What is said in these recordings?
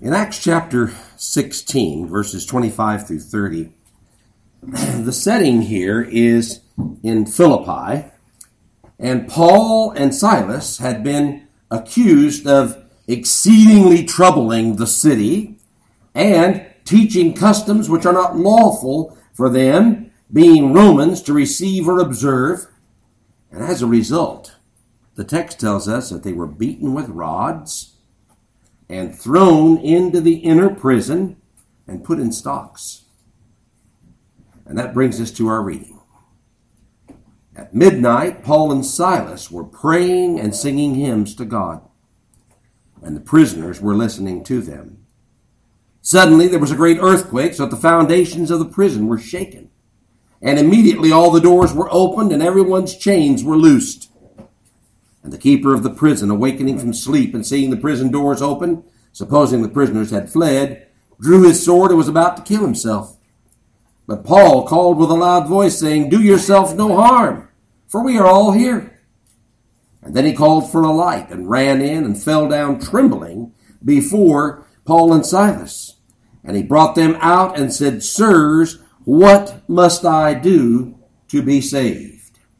In Acts chapter 16, verses 25 through 30, the setting here is in Philippi, and Paul and Silas had been accused of exceedingly troubling the city and teaching customs which are not lawful for them, being Romans, to receive or observe. And as a result, the text tells us that they were beaten with rods and thrown into the inner prison and put in stocks. And that brings us to our reading. At midnight, Paul and Silas were praying and singing hymns to God, and the prisoners were listening to them. Suddenly there was a great earthquake, so that the foundations of the prison were shaken. And immediately all the doors were opened, and everyone's chains were loosed. And the keeper of the prison, awakening from sleep and seeing the prison doors open, supposing the prisoners had fled, drew his sword and was about to kill himself. But Paul called with a loud voice, saying, "Do yourself no harm, for we are all here." And then he called for a light and ran in and fell down trembling before Paul and Silas. And he brought them out and said, "Sirs, what must I do to be saved?"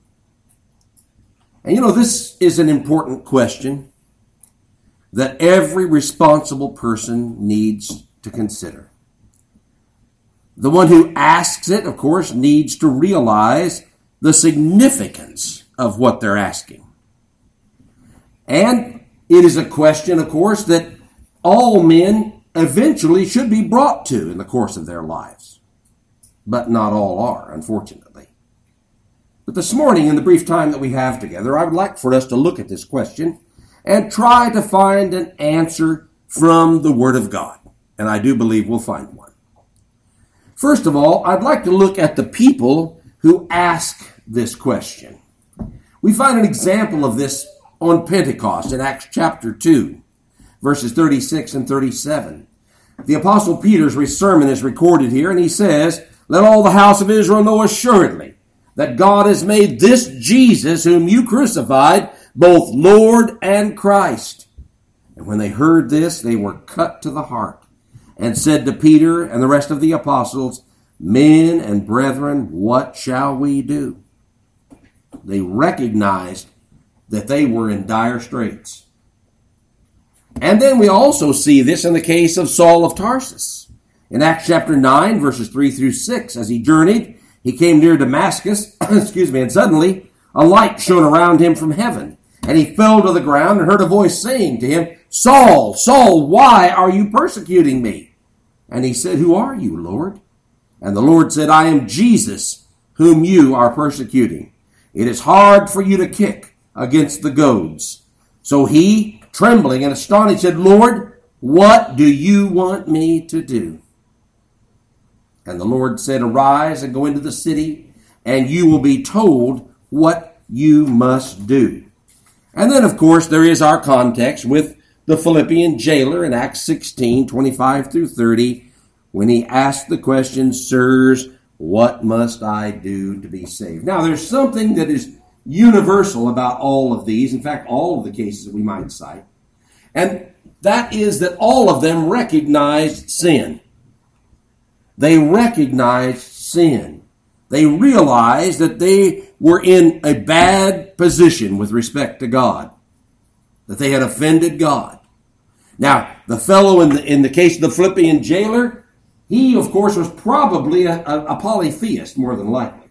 And this is an important question that every responsible person needs to consider. The one who asks it, of course, needs to realize the significance of what they're asking. And it is a question, of course, that all men eventually should be brought to in the course of their lives. But not all are, unfortunately. But this morning, in the brief time that we have together, I would like for us to look at this question and try to find an answer from the Word of God. And I do believe we'll find one. First of all, I'd like to look at the people who ask this question. We find an example of this on Pentecost in Acts chapter 2, verses 36 and 37. The Apostle Peter's sermon is recorded here, and he says, "Let all the house of Israel know assuredly that God has made this Jesus whom you crucified both Lord and Christ." And when they heard this, they were cut to the heart and said to Peter and the rest of the apostles, "Men and brethren, what shall we do?" They recognized that they were in dire straits. And then we also see this in the case of Saul of Tarsus. In Acts chapter 9, verses 3 through 6, as he journeyed, he came near Damascus, and suddenly a light shone around him from heaven. And he fell to the ground and heard a voice saying to him, "Saul, Saul, why are you persecuting me?" And he said, "Who are you, Lord?" And the Lord said, "I am Jesus, whom you are persecuting. It is hard for you to kick against the goads." So he, trembling and astonished, said, "Lord, what do you want me to do?" And the Lord said, "Arise and go into the city, and you will be told what you must do." And then, of course, there is our context with the Philippian jailer in Acts 16, 25 through 30, when he asked the question, "Sirs, what must I do to be saved?" Now, there's something that is universal about all of these, in fact, all of the cases that we might cite, and that is that all of them recognized sin. They recognized sin. They realized that they were in a bad position with respect to God, that they had offended God. Now, the fellow in the case of the Philippian jailer, he, of course, was probably a polytheist, more than likely.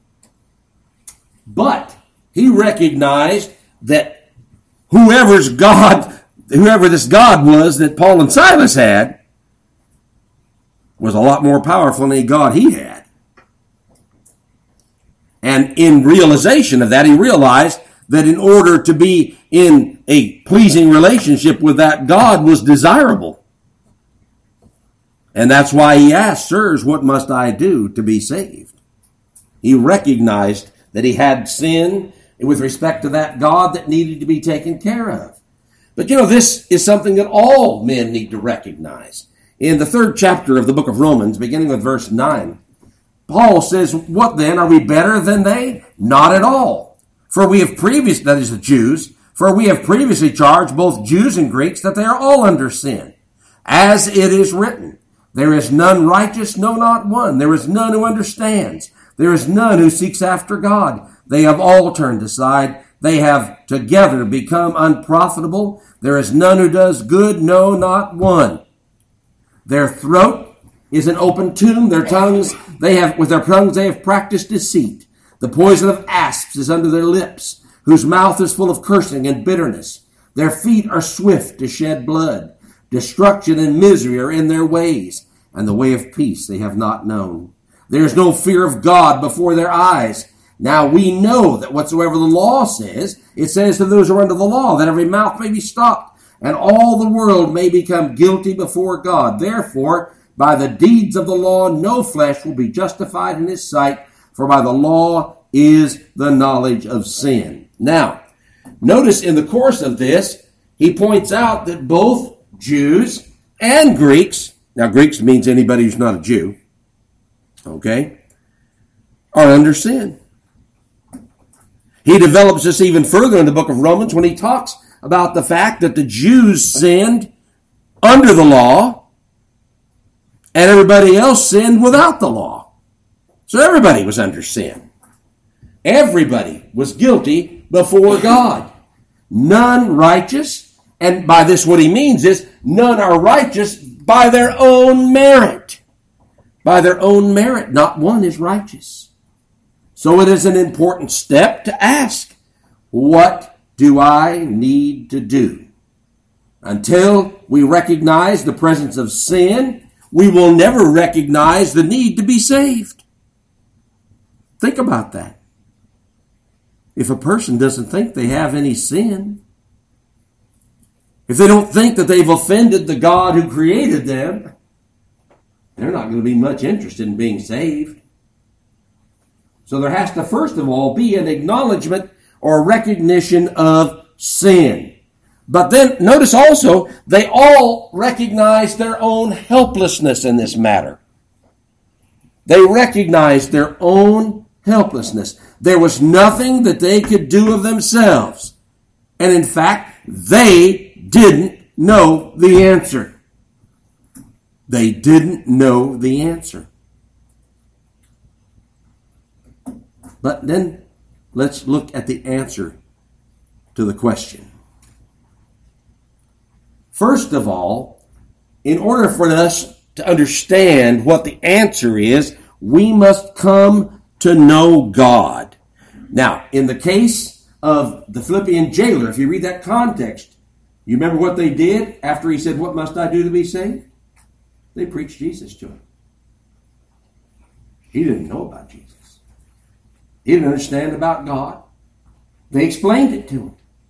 But he recognized that whoever this God was that Paul and Silas had was a lot more powerful than any God he had. And in realization of that, he realized that in order to be in a pleasing relationship with that God was desirable. And that's why he asked, "Sirs, what must I do to be saved?" He recognized that he had sin with respect to that God that needed to be taken care of. But this is something that all men need to recognize. In the 3rd chapter of the book of Romans, beginning with verse 9, Paul says, "What then? Are we better than they? Not at all. For we have that is the Jews, for we have previously charged both Jews and Greeks that they are all under sin. As it is written, there is none righteous, no, not one. There is none who understands. There is none who seeks after God. They have all turned aside. They have together become unprofitable. There is none who does good, no, not one. Their throat is an open tomb. With their tongues they have practiced deceit. The poison of asps is under their lips, whose mouth is full of cursing and bitterness. Their feet are swift to shed blood. Destruction and misery are in their ways, and the way of peace they have not known. There is no fear of God before their eyes. Now we know that whatsoever the law says, it says to those who are under the law, that every mouth may be stopped, and all the world may become guilty before God. Therefore, by the deeds of the law, no flesh will be justified in his sight, for by the law is the knowledge of sin. Now, notice in the course of this, he points out that both Jews and Greeks, now Greeks means anybody who's not a Jew, okay, are under sin. He develops this even further in the book of Romans when he talks about the fact that the Jews sinned under the law and everybody else sinned without the law. So everybody was under sin. Everybody was guilty before God. None righteous, and by this what he means is none are righteous by their own merit. By their own merit, not one is righteous. So it is an important step to ask, what do I need to do? Until we recognize the presence of sin, we will never recognize the need to be saved. Think about that. If a person doesn't think they have any sin, if they don't think that they've offended the God who created them, they're not going to be much interested in being saved. So there has to first of all be an acknowledgement or recognition of sin. But then notice also, they all recognize their own helplessness in this matter. They recognized their own helplessness. There was nothing that they could do of themselves. And in fact, they didn't know the answer. They didn't know the answer. But then let's look at the answer to the question. First of all, in order for us to understand what the answer is, we must come to know God. Now, in the case of the Philippian jailer, if you read that context, you remember what they did after he said, "What must I do to be saved?" They preached Jesus to him. He didn't know about Jesus. He didn't understand about God. They explained it to him.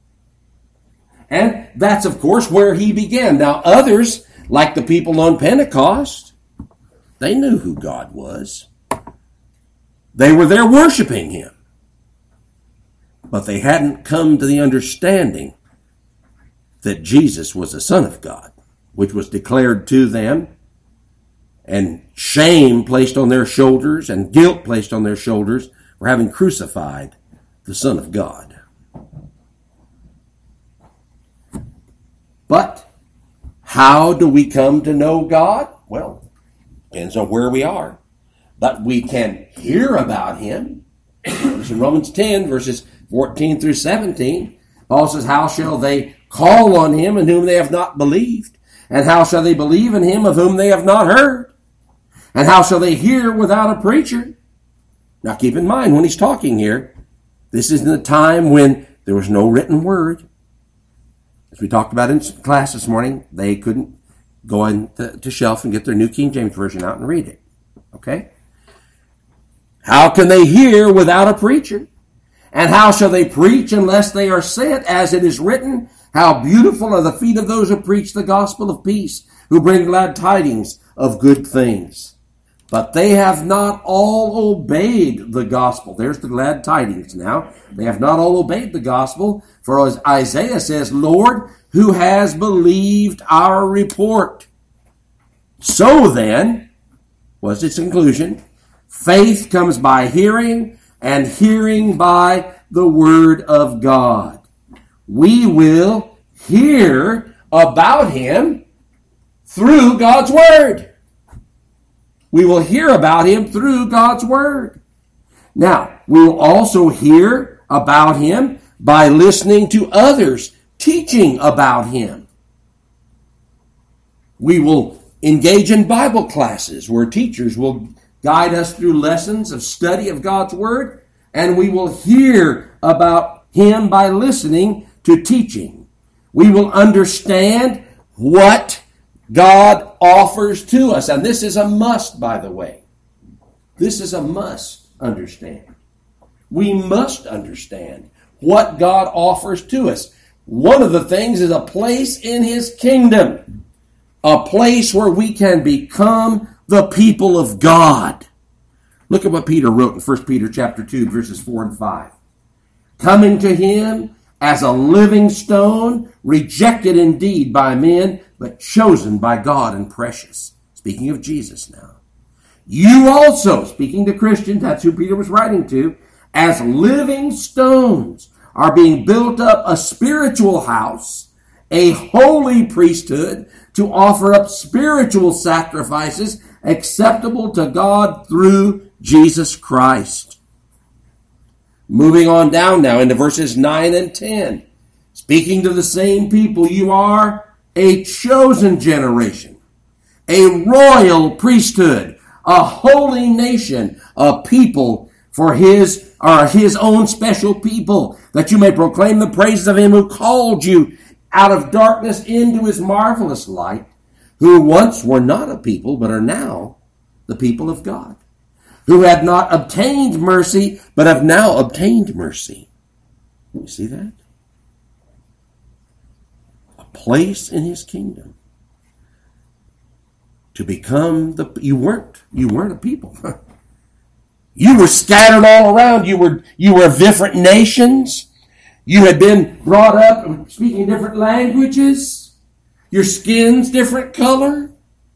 And that's, of course, where he began. Now, others, like the people on Pentecost, they knew who God was. They were there worshiping him. But they hadn't come to the understanding that Jesus was the Son of God, which was declared to them, and shame placed on their shoulders and guilt placed on their shoulders for having crucified the Son of God. But how do we come to know God? Well, depends on where we are. But we can hear about him. In Romans 10, verses 14 through 17, Paul says, "How shall they call on him in whom they have not believed? And how shall they believe in him of whom they have not heard? And how shall they hear without a preacher?" Now keep in mind, when he's talking here, this is in the time when there was no written word. As we talked about in class this morning, they couldn't go into shelf and get their New King James Version out and read it. Okay? How can they hear without a preacher? And how shall they preach unless they are sent? As it is written, how beautiful are the feet of those who preach the gospel of peace, who bring glad tidings of good things. But they have not all obeyed the gospel. There's the glad tidings now. They have not all obeyed the gospel. For as Isaiah says, "Lord, who has believed our report?" So then, was its conclusion, faith comes by hearing, and hearing by the word of God. We will hear about him through God's Word. We will hear about Him through God's Word. Now, we will also hear about Him by listening to others teaching about Him. We will engage in Bible classes where teachers will guide us through lessons of study of God's Word, and we will hear about Him by listening to teaching. We will understand what God offers to us. And this is a must, by the way. This is a must understand. We must understand what God offers to us. One of the things is a place in His kingdom. A place where we can become the people of God. Look at what Peter wrote in 1 Peter chapter 2, verses 4 and 5. Coming to Him as a living stone, rejected indeed by men, but chosen by God and precious. Speaking of Jesus now. You also, speaking to Christians, that's who Peter was writing to, as living stones are being built up a spiritual house, a holy priesthood, to offer up spiritual sacrifices acceptable to God through Jesus Christ. Moving on down now into verses 9 and 10. Speaking to the same people, you are a chosen generation, a royal priesthood, a holy nation, a people for His own special people, that you may proclaim the praises of Him who called you out of darkness into His marvelous light, who once were not a people, but are now the people of God, who had not obtained mercy, but have now obtained mercy. You see that? A place in His kingdom. To become you weren't a people. You were scattered all around. You were different nations. You had been brought up speaking different languages. Your skin's different color.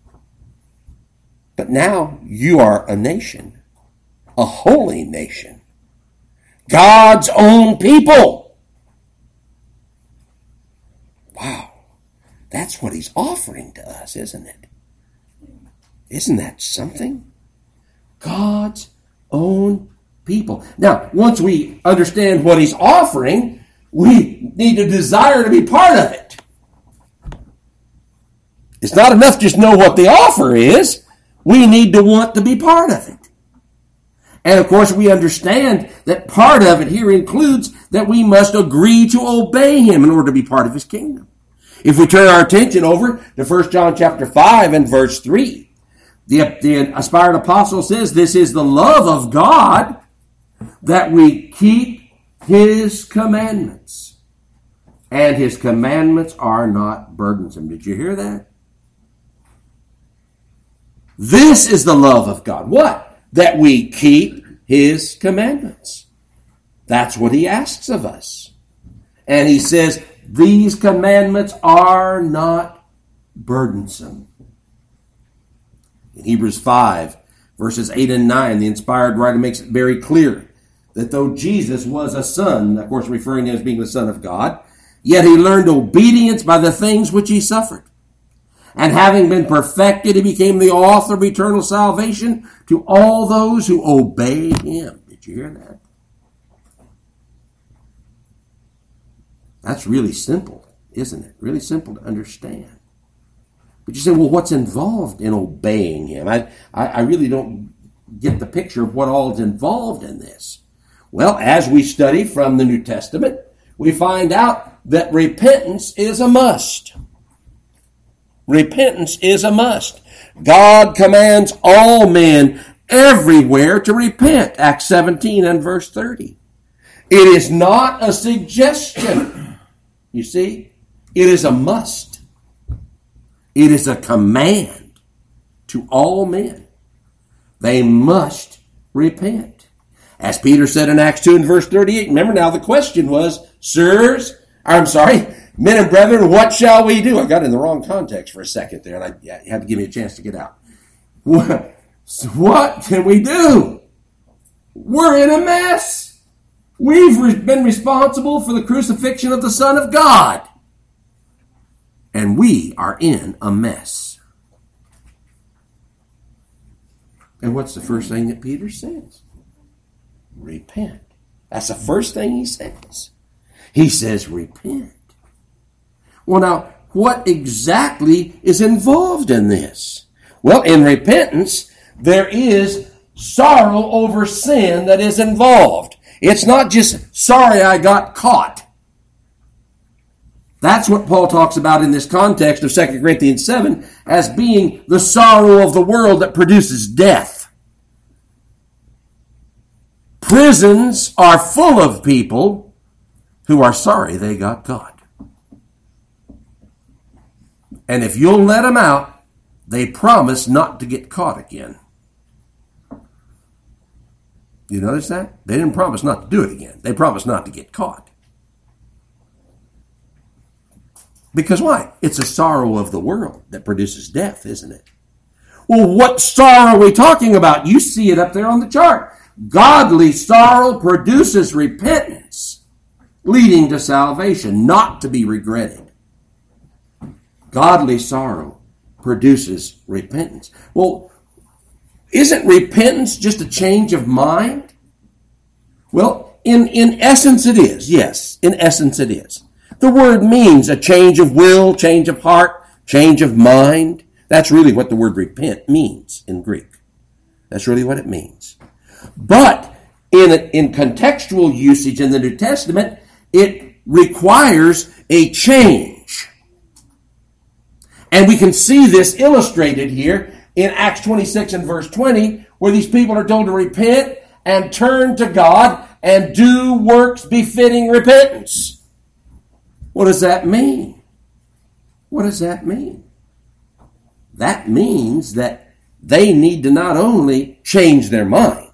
But now you are a nation. A holy nation. God's own people. Wow. That's what He's offering to us, isn't it? Isn't that something? God's own people. Now, once we understand what He's offering, we need to desire to be part of it. It's not enough just know what the offer is. We need to want to be part of it. And of course, we understand that part of it here includes that we must agree to obey Him in order to be part of His kingdom. If we turn our attention over to 1 John chapter 5 and verse 3, the inspired apostle says, this is the love of God, that we keep His commandments. And His commandments are not burdensome. Did you hear that? This is the love of God. What? That we keep His commandments. That's what He asks of us. And He says, these commandments are not burdensome. In Hebrews 5, verses 8 and 9, the inspired writer makes it very clear that though Jesus was a son, of course referring to him as being the Son of God, yet He learned obedience by the things which He suffered. And having been perfected, He became the author of eternal salvation to all those who obey Him. Did you hear that? That's really simple, isn't it? Really simple to understand. But you say, well, what's involved in obeying Him? I really don't get the picture of what all is involved in this. Well, as we study from the New Testament, we find out that repentance is a must. Repentance is a must. God commands all men everywhere to repent. Acts 17 and verse 30. It is not a suggestion. You see? It is a must. It is a command to all men. They must repent. As Peter said in Acts 2 and verse 38. Remember now the question was, men and brethren, what shall we do? I got in the wrong context for a second there, and you had to give me a chance to get out. What can we do? We're in a mess. We've been responsible for the crucifixion of the Son of God. And we are in a mess. And what's the first thing that Peter says? Repent. That's the first thing he says. He says, repent. Well, now, what exactly is involved in this? Well, in repentance, there is sorrow over sin that is involved. It's not just, sorry I got caught. That's what Paul talks about in this context of 2 Corinthians 7 as being the sorrow of the world that produces death. Prisons are full of people who are sorry they got caught. And if you'll let them out, they promise not to get caught again. You notice that? They didn't promise not to do it again. They promised not to get caught. Because why? It's a sorrow of the world that produces death, isn't it? Well, what sorrow are we talking about? You see it up there on the chart. Godly sorrow produces repentance, leading to salvation, not to be regretted. Godly sorrow produces repentance. Well, isn't repentance just a change of mind? Well, in essence it is. Yes, in essence it is. The word means a change of will, change of heart, change of mind. That's really what the word repent means in Greek. That's really what it means. But in contextual usage in the New Testament, it requires a change. And we can see this illustrated here in Acts 26 and verse 20, where these people are told to repent and turn to God and do works befitting repentance. What does that mean? What does that mean? That means that they need to not only change their mind,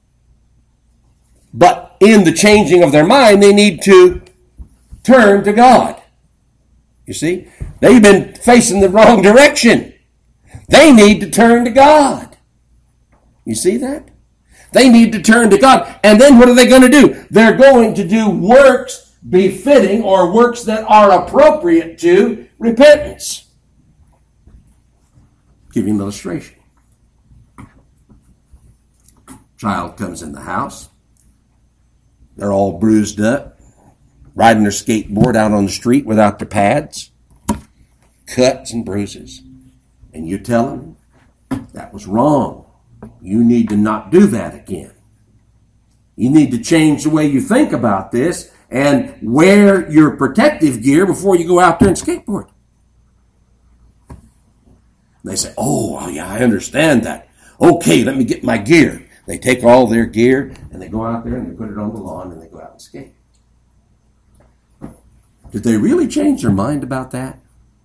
but in the changing of their mind, they need to turn to God. You see, they've been facing the wrong direction. They need to turn to God. You see that? They need to turn to God. And then what are they going to do? They're going to do works befitting, or works that are appropriate to repentance. Give you an illustration. Child comes in the house. They're all bruised up, riding their skateboard out on the street without their pads, cuts and bruises. And you tell them, that was wrong. You need to not do that again. You need to change the way you think about this and wear your protective gear before you go out there and skateboard. They say, oh, yeah, I understand that. Okay, let me get my gear. They take all their gear and they go out there and they put it on the lawn and they go out and skate. Did they really change their mind about that?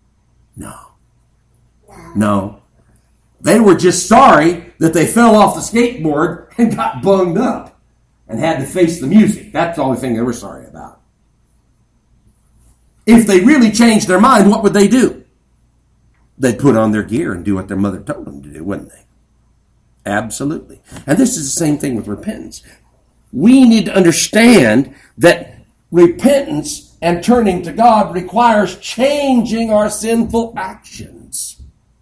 No. They were just sorry that they fell off the skateboard and got bunged up and had to face the music. That's the only thing they were sorry about. If they really changed their mind, what would they do? They'd put on their gear and do what their mother told them to do, wouldn't they? Absolutely. And this is the same thing with repentance. We need to understand that repentance and turning to God requires changing our sinful actions.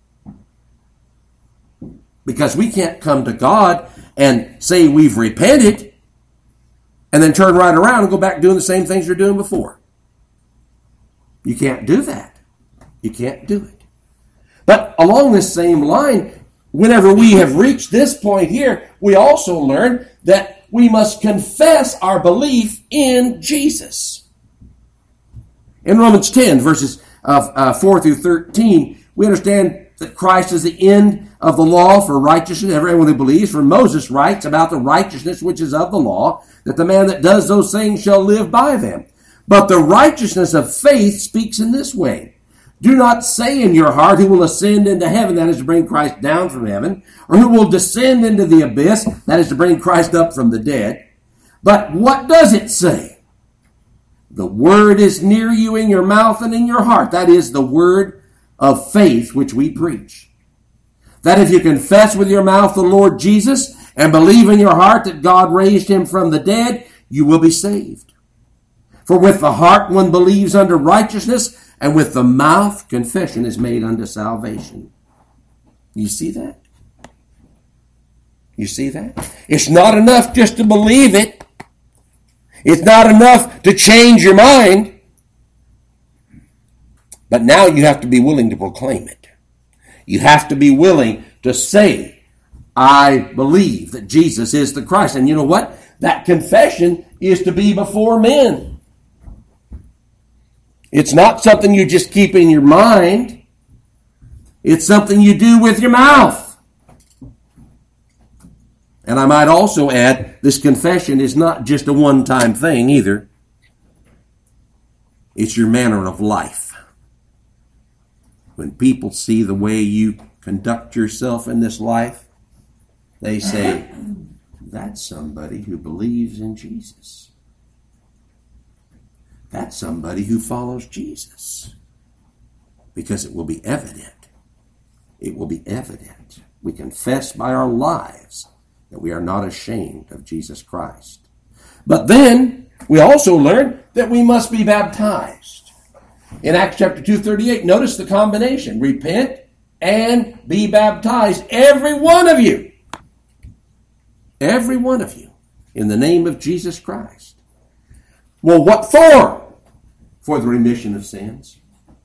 Because we can't come to God and say we've repented and then turn right around and go back doing the same things you're doing before. You can't do that. You can't do it. But along this same line, whenever we have reached this point here, we also learn that we must confess our belief in Jesus. In Romans 10, verses 4 through 13, we understand that Christ is the end of the law for righteousness, everyone who believes. For Moses writes about the righteousness which is of the law, that the man that does those things shall live by them. But the righteousness of faith speaks in this way. Do not say in your heart, who will ascend into heaven, that is to bring Christ down from heaven, or who will descend into the abyss, that is to bring Christ up from the dead. But what does it say? The word is near you, in your mouth and in your heart. That is the word of faith which we preach. That if you confess with your mouth the Lord Jesus and believe in your heart that God raised him from the dead, you will be saved. For with the heart one believes unto righteousness, and with the mouth confession is made unto salvation. You see that? You see that? It's not enough just to believe it. It's not enough to change your mind. But now you have to be willing to proclaim it. You have to be willing to say, I believe that Jesus is the Christ. And you know what? That confession is to be before men. It's not something you just keep in your mind. It's something you do with your mouth. And I might also add, this confession is not just a one-time thing either. It's your manner of life. When people see the way you conduct yourself in this life, they say, that's somebody who believes in Jesus. That's somebody who follows Jesus. Because it will be evident. It will be evident. We confess by our lives that we are not ashamed of Jesus Christ. But then we also learn that we must be baptized. In Acts chapter 2:38, notice the combination. Repent and be baptized, every one of you. Every one of you, in the name of Jesus Christ. Well, what for? For the remission of sins.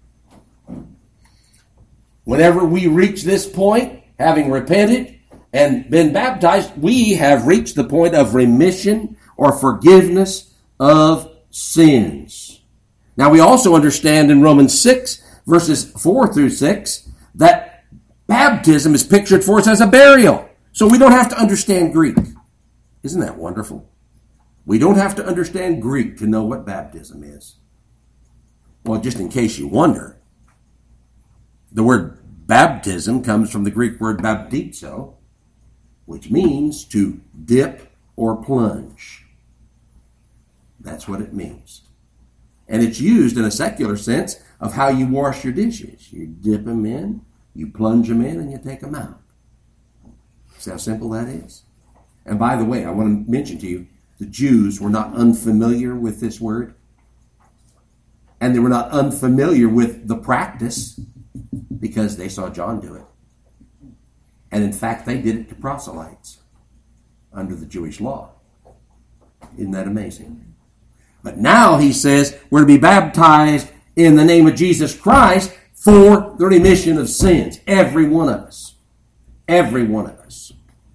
Whenever we reach this point, having repented and been baptized, we have reached the point of remission or forgiveness of sins. Now, we also understand in Romans 6, verses 4 through 6, that baptism is pictured for us as a burial. So we don't have to understand Greek. Isn't that wonderful? We don't have to understand Greek to know what baptism is. Well, just in case you wonder, the word baptism comes from the Greek word baptizo, which means to dip or plunge. That's what it means. And it's used in a secular sense of how you wash your dishes. You dip them in, you plunge them in, and you take them out. See how simple that is? And by the way, I want to mention to you, the Jews were not unfamiliar with this word. And they were not unfamiliar with the practice because they saw John do it. And in fact, they did it to proselytes under the Jewish law. Isn't that amazing? But now he says we're to be baptized in the name of Jesus Christ for the remission of sins. Every one of us. Every one of us.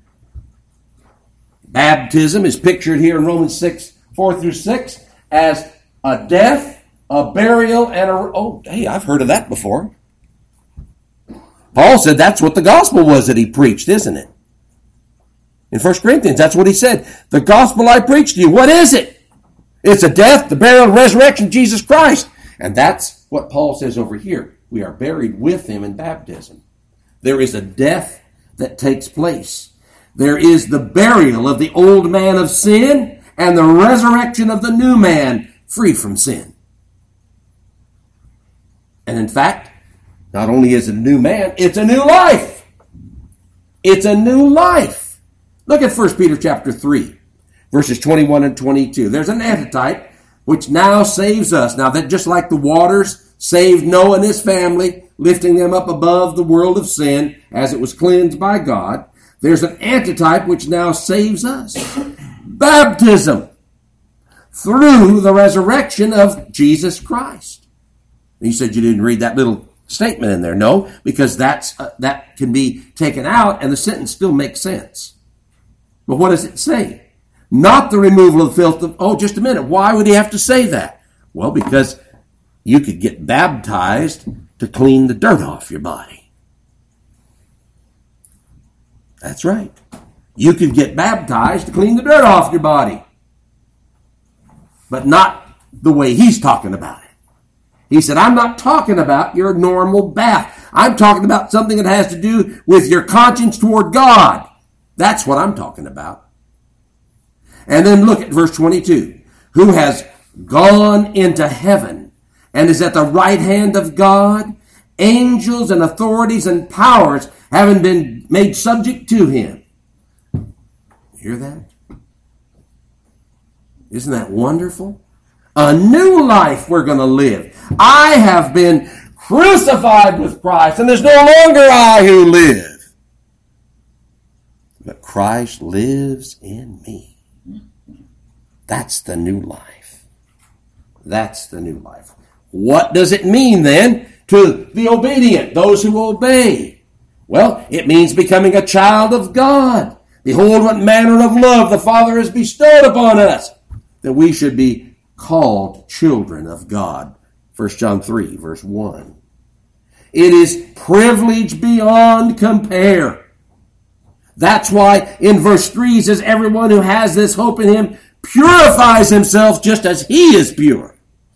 Baptism is pictured here in Romans 6, 4 through 6 as a death, a burial, and I've heard of that before. Paul said that's what the gospel was that he preached, isn't it? In 1 Corinthians, that's what he said. The gospel I preached to you, what is it? It's a death, the burial, and resurrection of Jesus Christ. And that's what Paul says over here. We are buried with him in baptism. There is a death that takes place. There is the burial of the old man of sin and the resurrection of the new man free from sin. And in fact, not only is it a new man, it's a new life. It's a new life. Look at 1 Peter chapter 3. Verses 21 and 22. There's an antitype which now saves us. Now that just like the waters saved Noah and his family, lifting them up above the world of sin as it was cleansed by God, there's an antitype which now saves us. Baptism through the resurrection of Jesus Christ. You said you didn't read that little statement in there. No, because that can be taken out and the sentence still makes sense. But what does it say? Not the removal of the filth of... just a minute. Why would he have to say that? Well, because you could get baptized to clean the dirt off your body. That's right. You could get baptized to clean the dirt off your body. But not the way he's talking about it. He said, I'm not talking about your normal bath. I'm talking about something that has to do with your conscience toward God. That's what I'm talking about. And then look at verse 22. Who has gone into heaven and is at the right hand of God, angels and authorities and powers having been made subject to him. You hear that? Isn't that wonderful? A new life we're going to live. I have been crucified with Christ, and there's no longer I who live, but Christ lives in me. That's the new life. That's the new life. What does it mean then to the obedient, those who obey? Well, it means becoming a child of God. Behold, what manner of love the Father has bestowed upon us, that we should be called children of God. 1 John 3, verse 1. It is privilege beyond compare. That's why in verse 3 it says, everyone who has this hope in him purifies himself just as he is pure.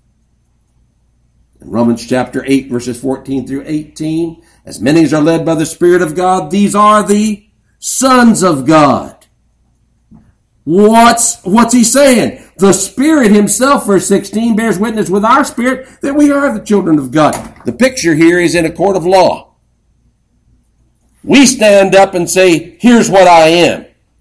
In Romans chapter 8, verses 14 through 18, as many as are led by the Spirit of God, these are the sons of God. What's he saying? The Spirit himself, verse 16, bears witness with our spirit that we are the children of God. The picture here is in a court of law. We stand up and say, here's what I am.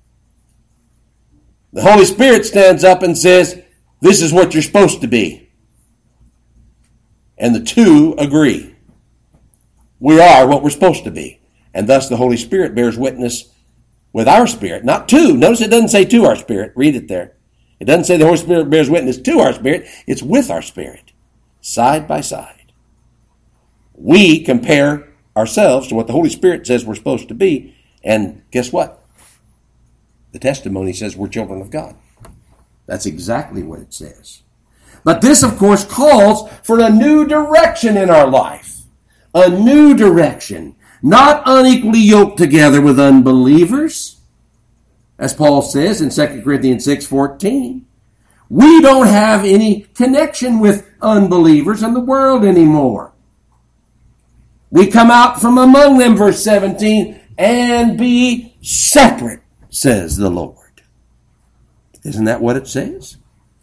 The Holy Spirit stands up and says, this is what you're supposed to be. And the two agree. We are what we're supposed to be. And thus the Holy Spirit bears witness with our spirit. Not to. Notice it doesn't say to our spirit. Read it there. It doesn't say the Holy Spirit bears witness to our spirit. It's with our spirit. Side by side. We compare ourselves to what the Holy Spirit says we're supposed to be. And guess what? The testimony says we're children of God. That's exactly what it says. But this, of course, calls for a new direction in our life. A new direction. Not unequally yoked together with unbelievers. As Paul says in 2 Corinthians 6:14. We don't have any connection with unbelievers in the world anymore. We come out from among them, verse 17, and be separate, says the Lord. Isn't that what it says?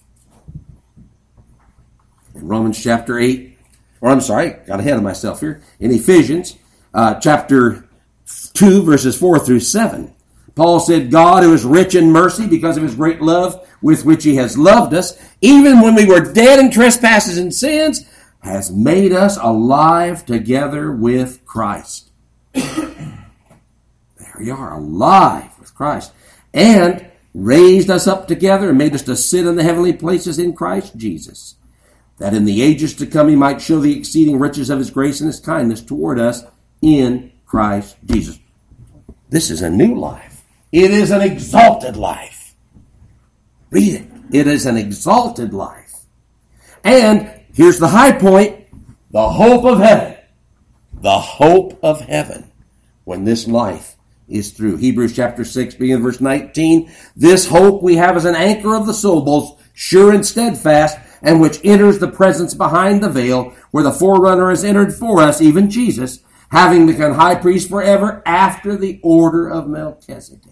In Romans chapter 8, got ahead of myself here. In Ephesians chapter 2, verses 4 through 7, Paul said, God, who is rich in mercy because of his great love with which he has loved us, even when we were dead in trespasses and sins, has made us alive together with Christ. There we are, alive with Christ. And raised us up together and made us to sit in the heavenly places in Christ Jesus, that in the ages to come he might show the exceeding riches of his grace and his kindness toward us in Christ Jesus. This is a new life. It is an exalted life. Read it. It is an exalted life. And here's the high point, the hope of heaven. The hope of heaven when this life is through. Hebrews chapter 6, beginning verse 19. This hope we have as an anchor of the soul, both sure and steadfast, and which enters the presence behind the veil, where the forerunner has entered for us, even Jesus, having become high priest forever after the order of Melchizedek.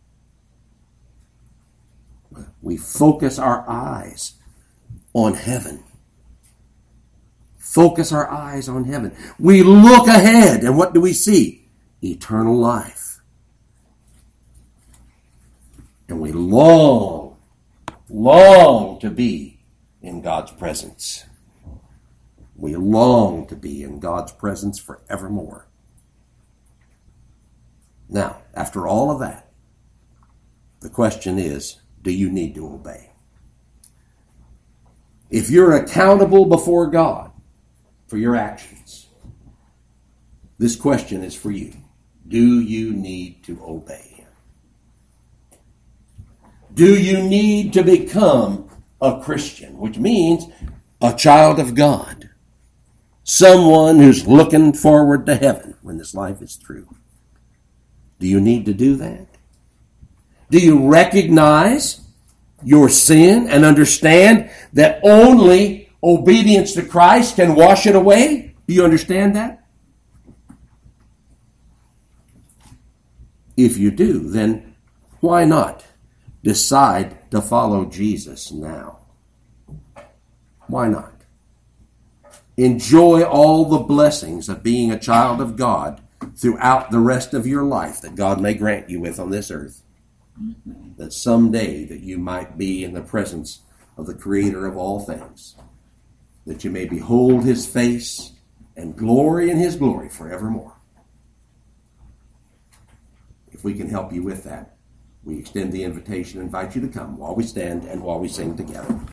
We focus our eyes on heaven. Focus our eyes on heaven. We look ahead, and what do we see? Eternal life. And we long to be in God's presence. We long to be in God's presence forevermore. Now, after all of that, the question is, do you need to obey? If you're accountable before God for your actions, this question is for you. Do you need to obey Him? Do you need to become a Christian, which means a child of God? Someone who's looking forward to heaven when this life is through. Do you need to do that? Do you recognize your sin and understand that only obedience to Christ can wash it away? Do you understand that? If you do, then why not decide to follow Jesus now? Why not? Enjoy all the blessings of being a child of God throughout the rest of your life that God may grant you with on this earth. That someday that you might be in the presence of the Creator of all things. That you may behold His face and glory in His glory forevermore. If we can help you with that, we extend the invitation and invite you to come while we stand and while we sing together.